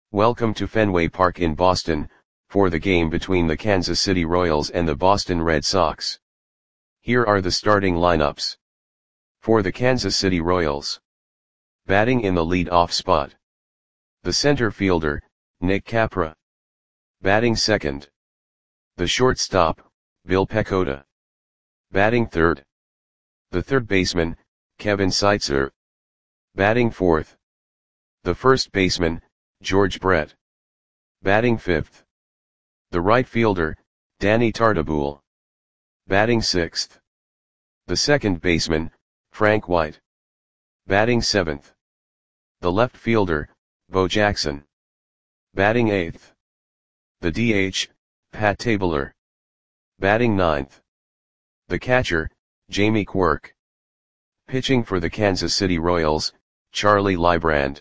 Welcome to Fenway Park in Boston, for the game between the Kansas City Royals and the Boston Red Sox. Here are the starting lineups. For the Kansas City Royals. Batting in the lead-off spot. The center fielder, Nick Capra. Batting second. The shortstop, Bill Pecota. Batting third. The third baseman, Kevin Seitzer. Batting fourth. The first baseman, George Brett. Batting fifth. The right fielder, Danny Tartabull. Batting sixth. The second baseman, Frank White. Batting seventh. The left fielder, Bo Jackson. Batting eighth. The DH, Pat Tabler. Batting ninth. The catcher, Jamie Quirk. Pitching for the Kansas City Royals, Charlie Leibrand.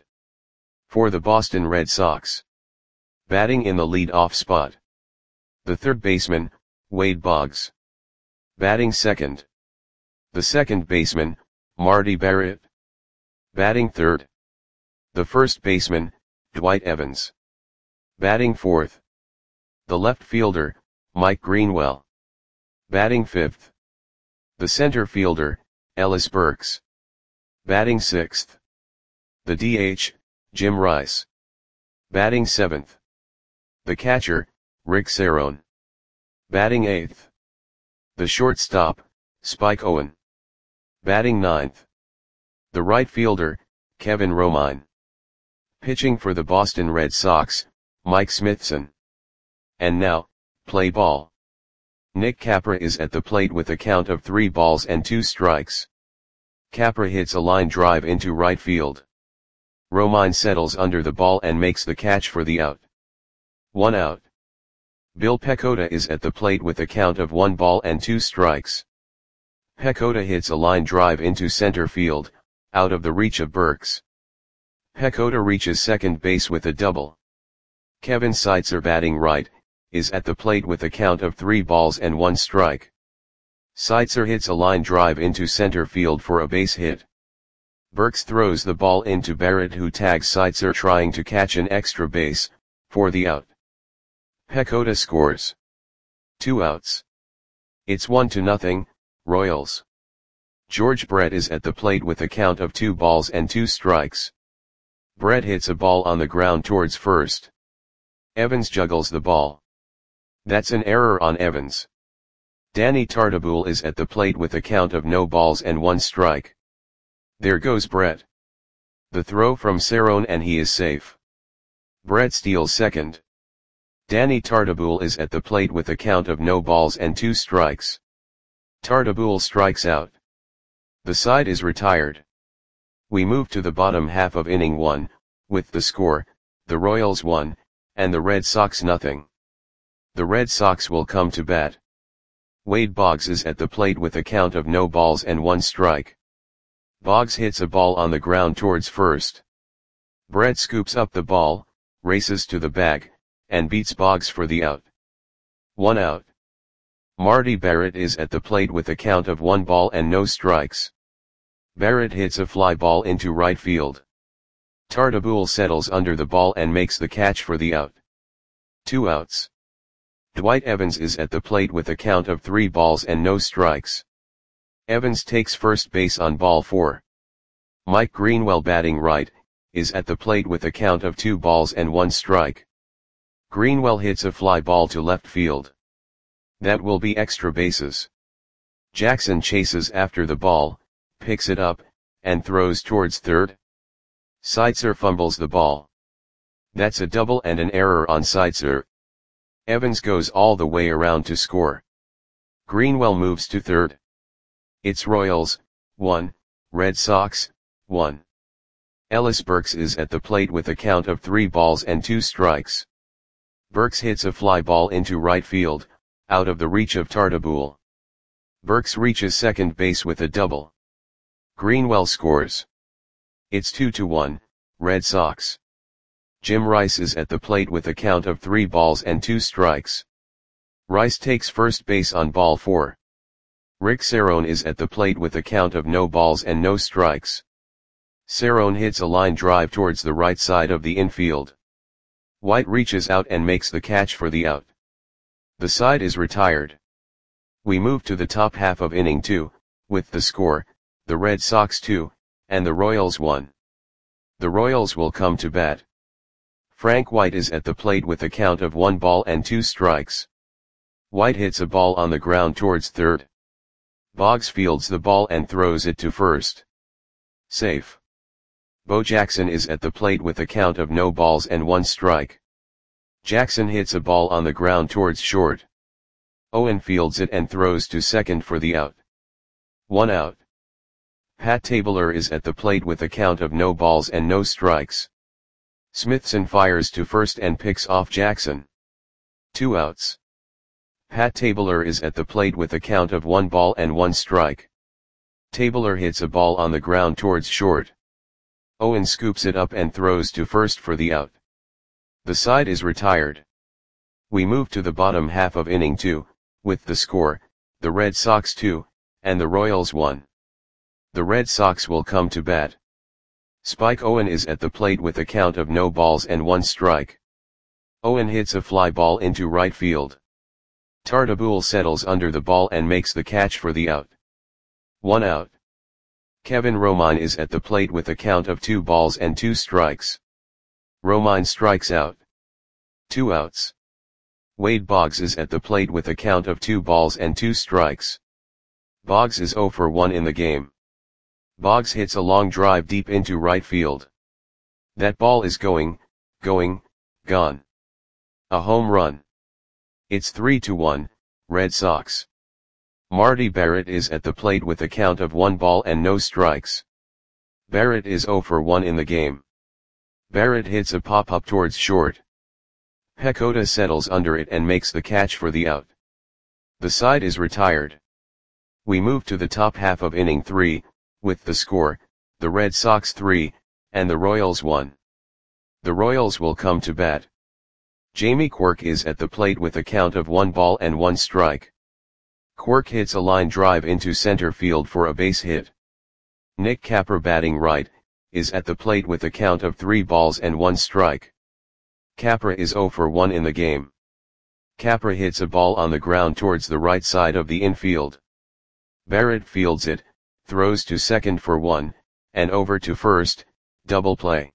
For the Boston Red Sox. Batting in the lead-off spot. The third baseman, Wade Boggs. Batting second. The second baseman, Marty Barrett. Batting third. The first baseman, Dwight Evans. Batting fourth. The left fielder, Mike Greenwell. Batting fifth. The center fielder, Ellis Burks. Batting sixth. The DH, Jim Rice. Batting seventh. The catcher, Rick Cerone. Batting eighth. The shortstop, Spike Owen. Batting ninth. The right fielder, Kevin Romine. Pitching for the Boston Red Sox, Mike Smithson. And now, play ball. Nick Capra is at the plate with a count of 3 balls and 2 strikes. Capra hits a line drive into right field. Romine settles under the ball and makes the catch for the out. 1 out. Bill Pecota is at the plate with a count of 1 ball and 2 strikes. Pecota hits a line drive into center field, out of the reach of Burks. Pecota reaches second base with a double. Kevin Seitzer, batting right, is at the plate with a count of 3 balls and 1 strike. Seitzer hits a line drive into center field for a base hit. Burks throws the ball into Barrett, who tags Seitzer trying to catch an extra base, for the out. Pecota scores. 2 outs. It's 1-0, Royals. George Brett is at the plate with a count of 2 balls and 2 strikes. Brett hits a ball on the ground towards first. Evans juggles the ball. That's an error on Evans. Danny Tartabull is at the plate with a count of no balls and 1 strike. There goes Brett. The throw from Cerone and he is safe. Brett steals second. Danny Tartabull is at the plate with a count of no balls and 2 strikes. Tartabull strikes out. The side is retired. We move to the bottom half of inning 1, with the score, the Royals 1, and the Red Sox 0. The Red Sox will come to bat. Wade Boggs is at the plate with a count of no balls and 1 strike. Boggs hits a ball on the ground towards first. Brett scoops up the ball, races to the bag, and beats Boggs for the out. 1 out. Marty Barrett is at the plate with a count of 1 ball and no strikes. Barrett hits a fly ball into right field. Tartabull settles under the ball and makes the catch for the out. 2 outs. Dwight Evans is at the plate with a count of 3 balls and no strikes. Evans takes first base on ball 4. Mike Greenwell, batting right, is at the plate with a count of 2 balls and 1 strike. Greenwell hits a fly ball to left field. That will be extra bases. Jackson chases after the ball, picks it up, and throws towards third. Seitzer fumbles the ball. That's a double and an error on Seitzer. Evans goes all the way around to score. Greenwell moves to third. It's Royals 1, Red Sox 1. Ellis Burks is at the plate with a count of 3 balls and 2 strikes. Burks hits a fly ball into right field, out of the reach of Tartabull. Burks reaches second base with a double. Greenwell scores. It's 2-1, Red Sox. Jim Rice is at the plate with a count of 3 balls and 2 strikes. Rice takes first base on ball 4. Rick Cerone is at the plate with a count of no balls and no strikes. Cerone hits a line drive towards the right side of the infield. White reaches out and makes the catch for the out. The side is retired. We move to the top half of inning 2, with the score, the Red Sox 2, and the Royals 1. The Royals will come to bat. Frank White is at the plate with a count of 1 ball and 2 strikes. White hits a ball on the ground towards third. Boggs fields the ball and throws it to first. Safe. Bo Jackson is at the plate with a count of no balls and 1 strike. Jackson hits a ball on the ground towards short. Owen fields it and throws to second for the out. 1 out. Pat Tabler is at the plate with a count of no balls and no strikes. Smithson fires to first and picks off Jackson. 2 outs. Pat Tabler is at the plate with a count of 1 ball and 1 strike. Tabler hits a ball on the ground towards short. Owen scoops it up and throws to first for the out. The side is retired. We move to the bottom half of inning 2, with the score, the Red Sox 2, and the Royals 1. The Red Sox will come to bat. Spike Owen is at the plate with a count of no balls and 1 strike. Owen hits a fly ball into right field. Tartabull settles under the ball and makes the catch for the out. 1 out. Kevin Romine is at the plate with a count of 2 balls and 2 strikes. Romine strikes out. 2 outs. Wade Boggs is at the plate with a count of 2 balls and 2 strikes. Boggs is 0 for 1 in the game. Boggs hits a long drive deep into right field. That ball is gone. A home run. It's 3-1, Red Sox. Marty Barrett is at the plate with a count of 1 ball and no strikes. Barrett is 0 for 1 in the game. Barrett hits a pop-up towards short. Pecota settles under it and makes the catch for the out. The side is retired. We move to the top half of inning 3, with the score, the Red Sox 3, and the Royals 1. The Royals will come to bat. Jamie Quirk is at the plate with a count of 1 ball and 1 strike. Quirk hits a line drive into center field for a base hit. Nick Capra, batting right, is at the plate with a count of 3 balls and 1 strike. Capra is 0 for 1 in the game. Capra hits a ball on the ground towards the right side of the infield. Barrett fields it, throws to second for 1, and over to first, double play.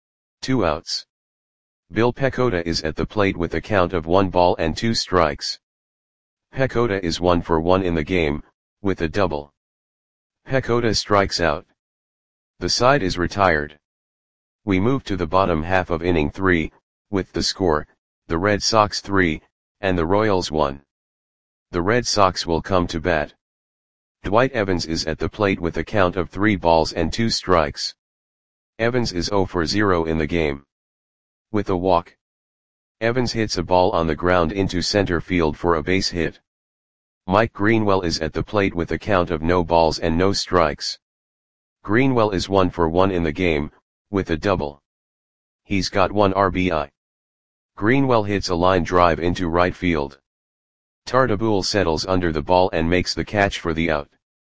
2 outs. Bill Pecota is at the plate with a count of 1 ball and 2 strikes. Pecota is 1 for 1 in the game, with a double. Pecota strikes out. The side is retired. We move to the bottom half of inning 3, with the score, the Red Sox 3, and the Royals 1. The Red Sox will come to bat. Dwight Evans is at the plate with a count of 3 balls and 2 strikes. Evans is 0 for 0 in the game. With a walk. Evans hits a ball on the ground into center field for a base hit. Mike Greenwell is at the plate with a count of no balls and no strikes. Greenwell is 1 for 1 in the game, with a double. He's got 1 RBI. Greenwell hits a line drive into right field. Tartabull settles under the ball and makes the catch for the out.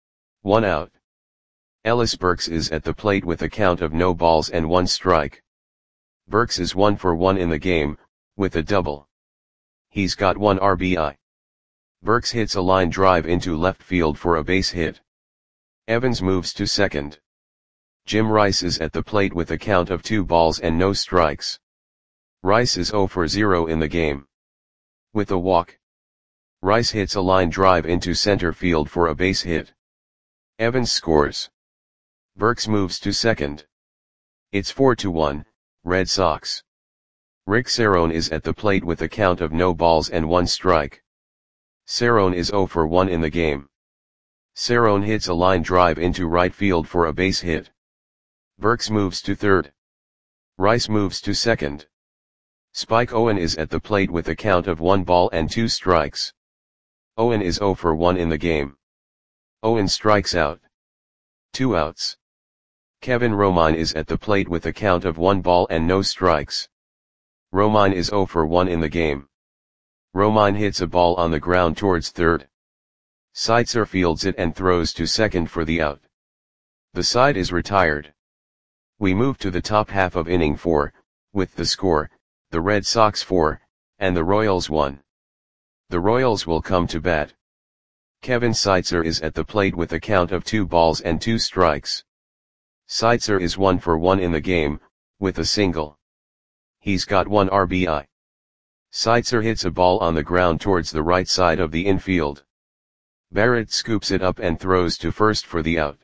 1 out. Ellis Burks is at the plate with a count of no balls and 1 strike. Burks is 1 for 1 in the game, with a double. He's got 1 RBI. Burks hits a line drive into left field for a base hit. Evans moves to second. Jim Rice is at the plate with a count of 2 balls and no strikes. Rice is 0 for 0 in the game. With a walk. Rice hits a line drive into center field for a base hit. Evans scores. Burks moves to second. It's 4-1, Red Sox. Rick Cerrone is at the plate with a count of no balls and 1 strike. Cerrone is 0 for 1 in the game. Cerrone hits a line drive into right field for a base hit. Burks moves to third. Rice moves to second. Spike Owen is at the plate with a count of 1 ball and 2 strikes. Owen is 0 for 1 in the game. Owen strikes out. 2 outs. Kevin Romine is at the plate with a count of 1 ball and no strikes. Romine is 0 for 1 in the game. Romine hits a ball on the ground towards third. Seitzer fields it and throws to second for the out. The side is retired. We move to the top half of inning 4, with the score, the Red Sox 4, and the Royals 1. The Royals will come to bat. Kevin Seitzer is at the plate with a count of 2 balls and 2 strikes. Seitzer is 1 for 1 in the game, with a single. He's got 1 RBI. Seitzer hits a ball on the ground towards the right side of the infield. Barrett scoops it up and throws to first for the out.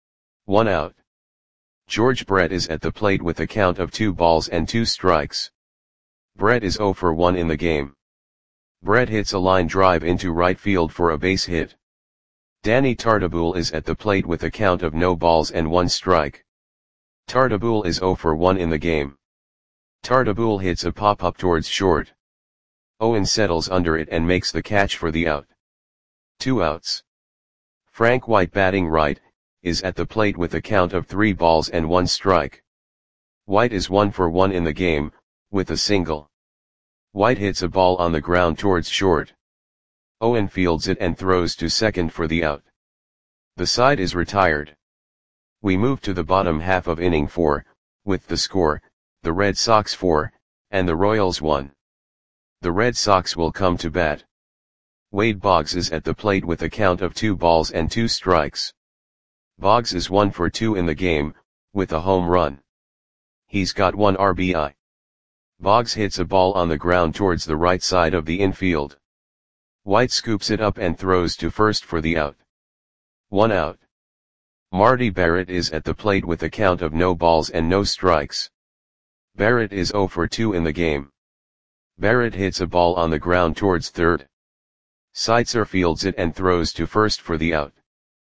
1 out. George Brett is at the plate with a count of 2 balls and 2 strikes. Brett is 0 for 1 in the game. Brett hits a line drive into right field for a base hit. Danny Tartabull is at the plate with a count of no balls and 1 strike. Tartabull is 0 for 1 in the game. Tartabull hits a pop-up towards short. Owen settles under it and makes the catch for the out. 2 outs. Frank White, batting right, is at the plate with a count of 3 balls and 1 strike. White is 1 for 1 in the game, with a single. White hits a ball on the ground towards short. Owen fields it and throws to second for the out. The side is retired. We move to the bottom half of inning 4, with the score, the Red Sox 4, and the Royals 1. The Red Sox will come to bat. Wade Boggs is at the plate with a count of 2 balls and 2 strikes. Boggs is 1 for 2 in the game, with a home run. He's got 1 RBI. Boggs hits a ball on the ground towards the right side of the infield. White scoops it up and throws to first for the out. 1 out. Marty Barrett is at the plate with a count of no balls and no strikes. Barrett is 0 for 2 in the game. Barrett hits a ball on the ground towards third. Seitzer fields it and throws to first for the out.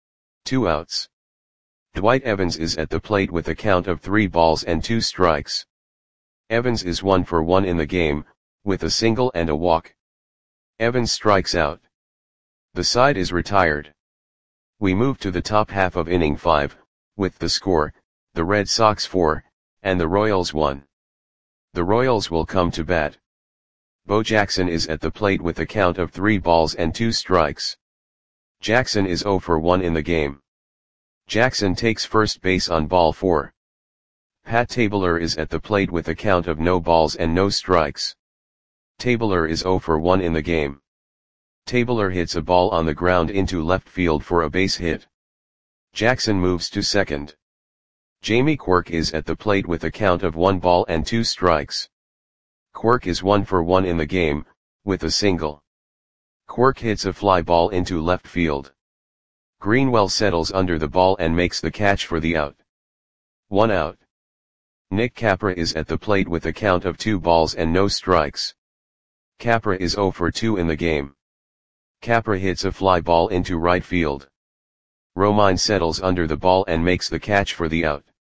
2 outs. Dwight Evans is at the plate with a count of 3 balls and 2 strikes. Evans is 1 for 1 in the game, with a single and a walk. Evans strikes out. The side is retired. We move to the top half of inning 5, with the score, the Red Sox 4, and the Royals 1. The Royals will come to bat. Bo Jackson is at the plate with a count of 3 balls and 2 strikes. Jackson is 0 for 1 in the game. Jackson takes first base on ball 4. Pat Tabler is at the plate with a count of no balls and no strikes. Tabler is 0 for 1 in the game. Tabler hits a ball on the ground into left field for a base hit. Jackson moves to second. Jamie Quirk is at the plate with a count of 1 ball and 2 strikes. Quirk is 1 for 1 in the game, with a single. Quirk hits a fly ball into left field. Greenwell settles under the ball and makes the catch for the out. 1 out. Nick Capra is at the plate with a count of 2 balls and no strikes. Capra is 0 for 2 in the game. Capra hits a fly ball into right field. Romine settles under the ball and makes the catch for the out.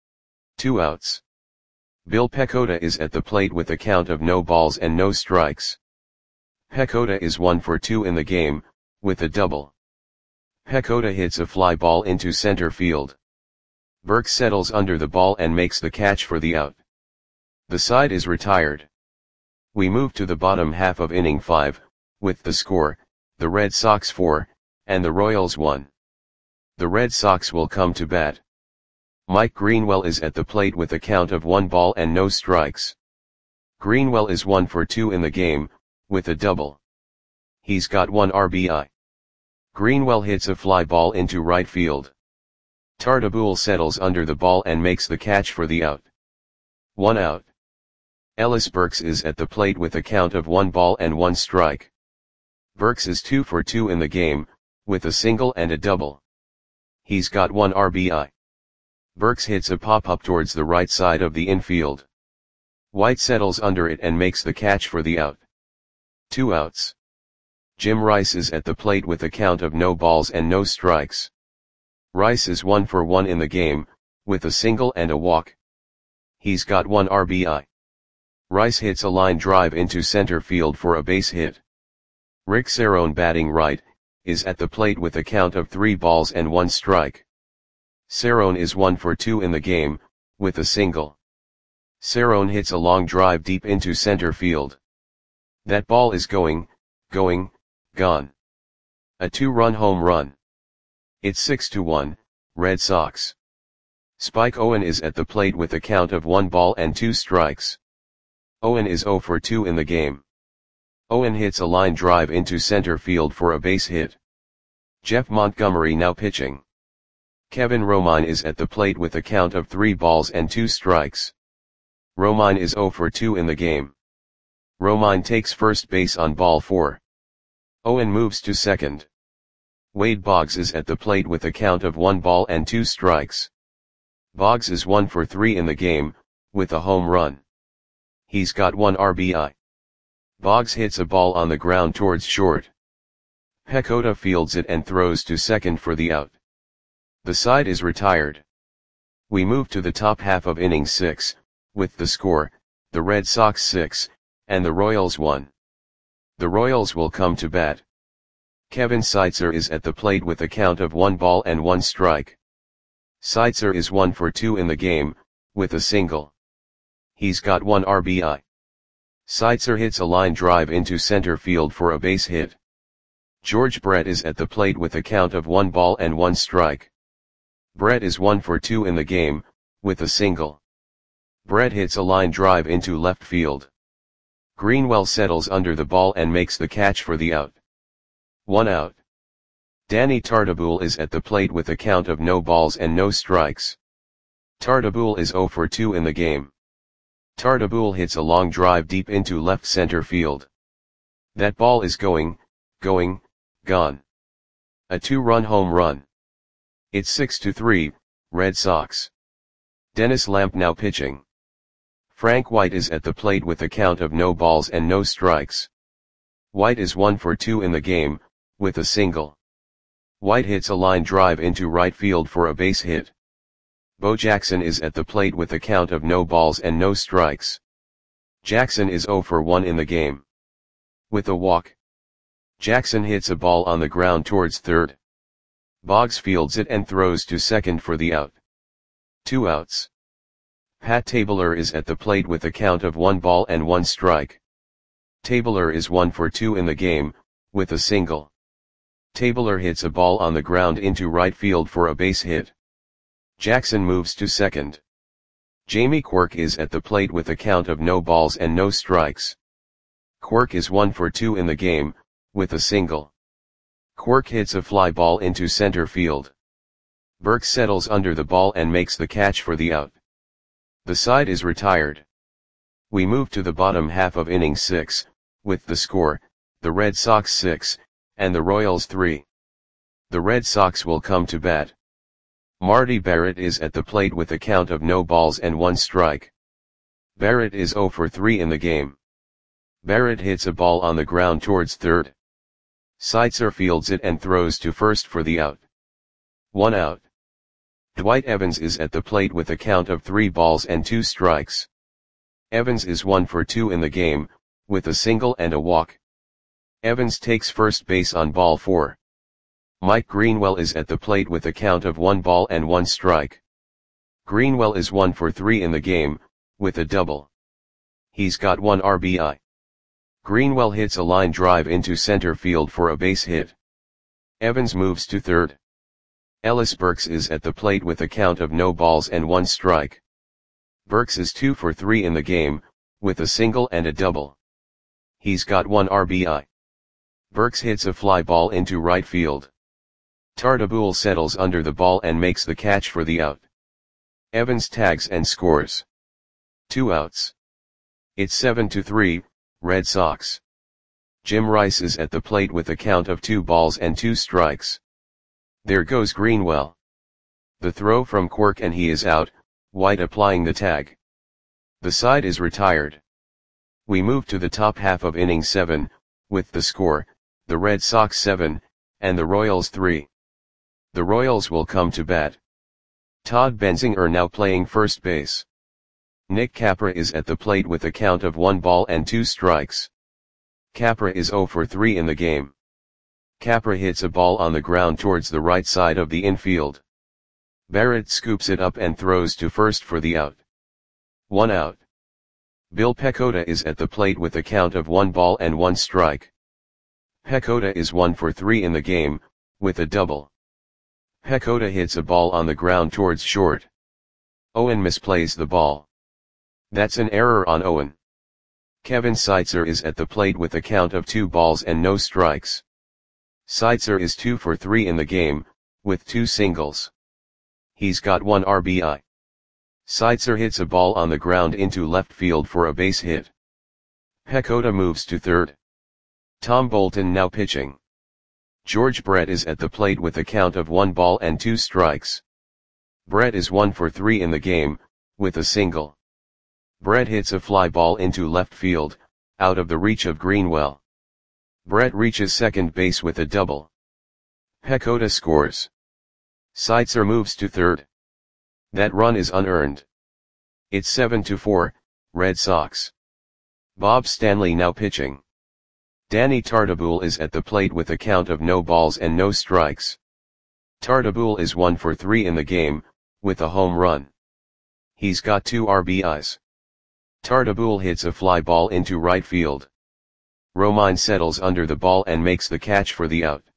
2 outs. Bill Pecota is at the plate with a count of no balls and no strikes. Pecota is 1 for 2 in the game, with a double. Pecota hits a fly ball into center field. Burke settles under the ball and makes the catch for the out. The side is retired. We move to the bottom half of inning 5, with the score, the Red Sox 4, and the Royals 1. The Red Sox will come to bat. Mike Greenwell is at the plate with a count of 1 ball and no strikes. Greenwell is 1 for 2 in the game, with a double. He's got 1 RBI. Greenwell hits a fly ball into right field. Tartabull settles under the ball and makes the catch for the out. 1 out. Ellis Burks is at the plate with a count of 1 ball and 1 strike. Burks is 2 for 2 in the game, with a single and a double. He's got 1 RBI. Burks hits a pop-up towards the right side of the infield. White settles under it and makes the catch for the out. 2 outs. Jim Rice is at the plate with a count of no balls and no strikes. Rice is 1 for 1 in the game, with a single and a walk. He's got 1 RBI. Rice hits a line drive into center field for a base hit. Rick Cerrone, batting right, is at the plate with a count of 3 balls and 1 strike. Cerrone is 1 for 2 in the game, with a single. Cerrone hits a long drive deep into center field. That ball is going, gone. A 2-run home run. It's 6-1, Red Sox. Spike Owen is at the plate with a count of 1 ball and 2 strikes. Owen is 0 for 2 in the game. Owen hits a line drive into center field for a base hit. Jeff Montgomery now pitching. Kevin Romine is at the plate with a count of 3 balls and 2 strikes. Romine is 0 for 2 in the game. Romine takes first base on ball 4. Owen moves to second. Wade Boggs is at the plate with a count of 1 ball and 2 strikes. Boggs is 1 for 3 in the game, with a home run. He's got 1 RBI. Boggs hits a ball on the ground towards short. Pecota fields it and throws to second for the out. The side is retired. We move to the top half of inning 6, with the score, the Red Sox 6, and the Royals 1. The Royals will come to bat. Kevin Seitzer is at the plate with a count of 1 ball and 1 strike. Seitzer is 1 for 2 in the game, with a single. He's got 1 RBI. Seitzer hits a line drive into center field for a base hit. George Brett is at the plate with a count of 1 ball and 1 strike. Brett is 1 for 2 in the game, with a single. Brett hits a line drive into left field. Greenwell settles under the ball and makes the catch for the out. 1 out. Danny Tartabull is at the plate with a count of no balls and no strikes. Tartabull is 0 for 2 in the game. Tartabull hits a long drive deep into left center field. That ball is gone. A 2-run home run. It's 6-3, Red Sox. Dennis Lamp now pitching. Frank White is at the plate with a count of no balls and no strikes. White is 1 for 2 in the game, with a single. White hits a line drive into right field for a base hit. Bo Jackson is at the plate with a count of no balls and no strikes. Jackson is 0 for 1 in the game. With a walk. Jackson hits a ball on the ground towards third. Boggs fields it and throws to second for the out. 2 outs. Pat Tabler is at the plate with a count of 1 ball and 1 strike. Tabler is 1 for 2 in the game, with a single. Tabler hits a ball on the ground into right field for a base hit. Jackson moves to second. Jamie Quirk is at the plate with a count of no balls and no strikes. Quirk is 1 for 2 in the game, with a single. Quirk hits a fly ball into center field. Burke settles under the ball and makes the catch for the out. The side is retired. We move to the bottom half of inning 6, with the score, the Red Sox 6, and the Royals 3. The Red Sox will come to bat. Marty Barrett is at the plate with a count of no balls and 1 strike. Barrett is 0 for 3 in the game. Barrett hits a ball on the ground towards third. Seitzer fields it and throws to first for the out. 1 out. Dwight Evans is at the plate with a count of 3 balls and 2 strikes. Evans is 1 for 2 in the game, with a single and a walk. Evans takes first base on ball 4. Mike Greenwell is at the plate with a count of 1 ball and 1 strike. Greenwell is 1 for 3 in the game, with a double. He's got 1 RBI. Greenwell hits a line drive into center field for a base hit. Evans moves to third. Ellis Burks is at the plate with a count of no balls and 1 strike. Burks is 2 for 3 in the game, with a single and a double. He's got 1 RBI. Burks hits a fly ball into right field. Tartabull settles under the ball and makes the catch for the out. Evans tags and scores. 2 outs. It's 7-3, Red Sox. Jim Rice is at the plate with a count of 2 balls and 2 strikes. There goes Greenwell. The throw from Quirk and he is out, White applying the tag. The side is retired. We move to the top half of inning 7, with the score, the Red Sox 7, and the Royals 3. The Royals will come to bat. Todd Benzinger now playing first base. Nick Capra is at the plate with a count of 1 ball and 2 strikes. Capra is 0 for 3 in the game. Capra hits a ball on the ground towards the right side of the infield. Barrett scoops it up and throws to first for the out. 1 out. Bill Pecota is at the plate with a count of 1 ball and 1 strike. Pecota is 1 for 3 in the game, with a double. Pecota hits a ball on the ground towards short. Owen misplays the ball. That's an error on Owen. Kevin Seitzer is at the plate with a count of 2 balls and no strikes. Seitzer is 2 for 3 in the game, with 2 singles. He's got 1 RBI. Seitzer hits a ball on the ground into left field for a base hit. PECOTA moves to third. Tom Bolton now pitching. George Brett is at the plate with a count of 1 ball and 2 strikes. Brett is 1 for 3 in the game, with a single. Brett hits a fly ball into left field, out of the reach of Greenwell. Brett reaches second base with a double. PECOTA scores. Seitzer moves to third. That run is unearned. It's 7-4, Red Sox. Bob Stanley now pitching. Danny Tartabull is at the plate with a count of no balls and no strikes. Tartabull is 1 for 3 in the game, with a home run. He's got 2 RBIs. Tartabull hits a fly ball into right field. Romine settles under the ball and makes the catch for the out.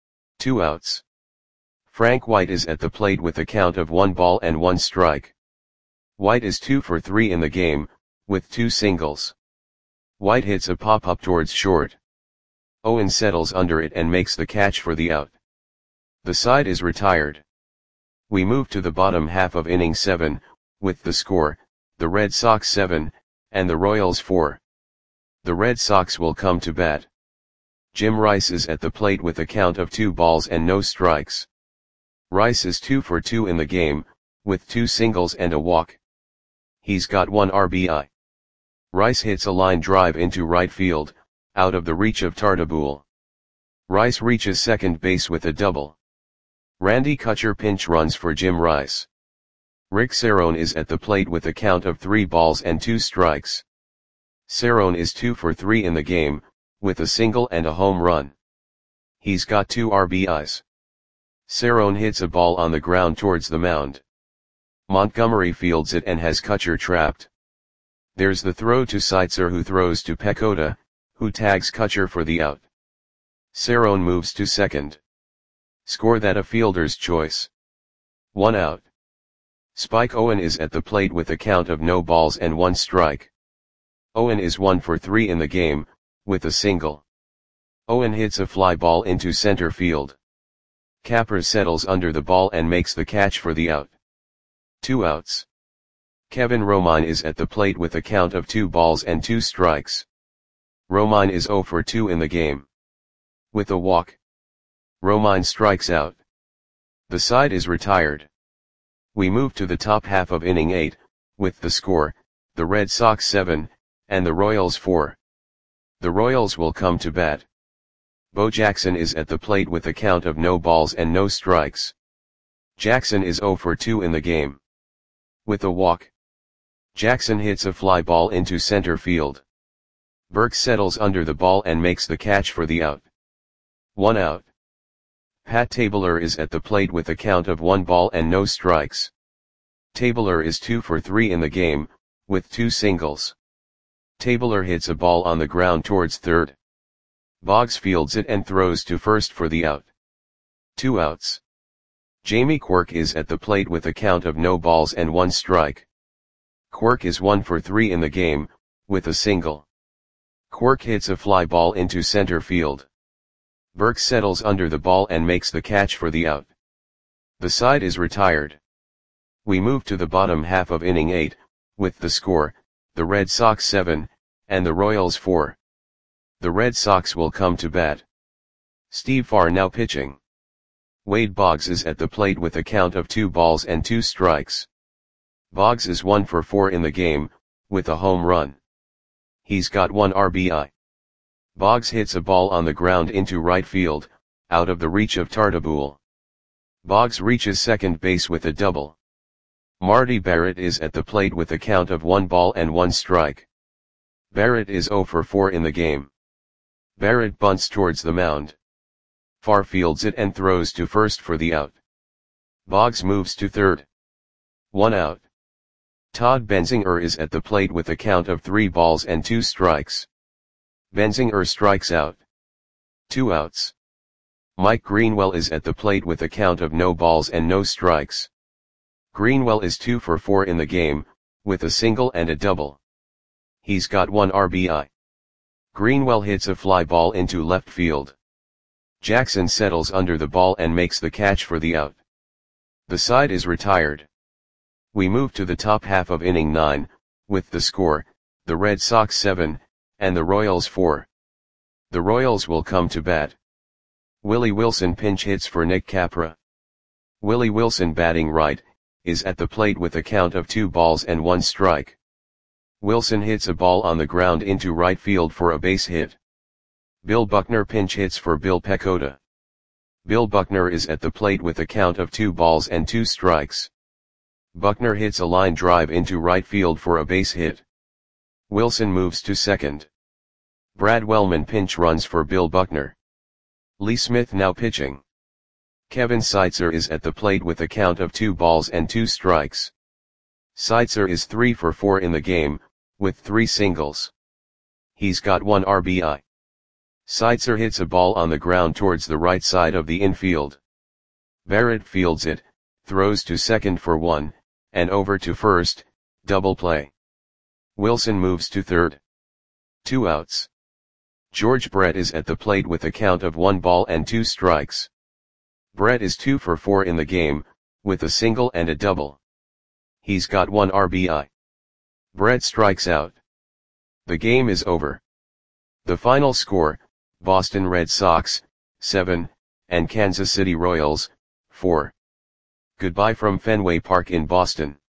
2 outs. Frank White is at the plate with a count of 1 ball and 1 strike. White is 2 for 3 in the game, with 2 singles. White hits a pop-up towards short. Owen settles under it and makes the catch for the out. The side is retired. We move to the bottom half of inning 7, with the score, the Red Sox 7, and the Royals 4. The Red Sox will come to bat. Jim Rice is at the plate with a count of 2 balls and no strikes. Rice is 2 for 2 in the game, with 2 singles and a walk. He's got 1 RBI. Rice hits a line drive into right field, out of the reach of Tartabull. Rice reaches second base with a double. Randy Kutcher pinch runs for Jim Rice. Rick Cerrone is at the plate with a count of 3 balls and 2 strikes. Cerrone is 2 for 3 in the game, with a single and a home run. He's got 2 RBIs. Cerrone hits a ball on the ground towards the mound. Montgomery fields it and has Kutcher trapped. There's the throw to Seitzer, who throws to PECOTA, who tags Kutcher for the out. Cerrone moves to second. Score that a fielder's choice. 1 out. Spike Owen is at the plate with a count of no balls and 1 strike. Owen is 1 for 3 in the game, with a single. Owen hits a fly ball into center field. Capper settles under the ball and makes the catch for the out. 2 outs. Kevin Romine is at the plate with a count of 2 balls and 2 strikes. Romine is 0 for 2 in the game. With a walk. Romine strikes out. The side is retired. We move to the top half of inning 8, with the score, the Red Sox 7, and the Royals 4. The Royals will come to bat. Bo Jackson is at the plate with a count of no balls and no strikes. Jackson is 0 for 2 in the game. With a walk. Jackson hits a fly ball into center field. Burke settles under the ball and makes the catch for the out. 1 out. Pat Tabler is at the plate with a count of 1 ball and no strikes. Tabler is 2 for 3 in the game, with 2 singles. Tabler hits a ball on the ground towards third. Boggs fields it and throws to first for the out. 2 outs. Jamie Quirk is at the plate with a count of no balls and 1 strike. Quirk is 1 for 3 in the game, with a single. Quirk hits a fly ball into center field. Burke settles under the ball and makes the catch for the out. The side is retired. We move to the bottom half of inning 8, with the score, the Red Sox 7, and the Royals 4. The Red Sox will come to bat. Steve Farr now pitching. Wade Boggs is at the plate with a count of 2 balls and 2 strikes. Boggs is 1 for 4 in the game, with a home run. He's got 1 RBI. Boggs hits a ball on the ground into right field, out of the reach of Tartabull. Boggs reaches second base with a double. Marty Barrett is at the plate with a count of 1 ball and 1 strike. Barrett is 0 for 4 in the game. Barrett bunts towards the mound. Farr fields it and throws to first for the out. Boggs moves to third. 1 out. Todd Benzinger is at the plate with a count of 3 balls and 2 strikes. Benzinger strikes out. 2 outs. Mike Greenwell is at the plate with a count of no balls and no strikes. Greenwell is 2 for 4 in the game, with a single and a double. He's got 1 RBI. Greenwell hits a fly ball into left field. Jackson settles under the ball and makes the catch for the out. The side is retired. We move to the top half of inning 9, with the score, the Red Sox 7, and the Royals 4. The Royals will come to bat. Willie Wilson pinch hits for Nick Capra. Willie Wilson, batting right, is at the plate with a count of 2 balls and 1 strike. Wilson hits a ball on the ground into right field for a base hit. Bill Buckner pinch hits for Bill Pecota. Bill Buckner is at the plate with a count of 2 balls and 2 strikes. Buckner hits a line drive into right field for a base hit. Wilson moves to second. Brad Wellman pinch runs for Bill Buckner. Lee Smith now pitching. Kevin Seitzer is at the plate with a count of 2 balls and 2 strikes. Seitzer is 3 for 4 in the game, with 3 singles. He's got 1 RBI. Seitzer hits a ball on the ground towards the right side of the infield. Barrett fields it, throws to second for 1, and over to first, double play. Wilson moves to third. 2 outs. George Brett is at the plate with a count of 1 ball and 2 strikes. Brett is 2 for 4 in the game, with a single and a double. He's got 1 RBI. Brett strikes out. The game is over. The final score, Boston Red Sox, 7, and Kansas City Royals, 4. Goodbye from Fenway Park in Boston.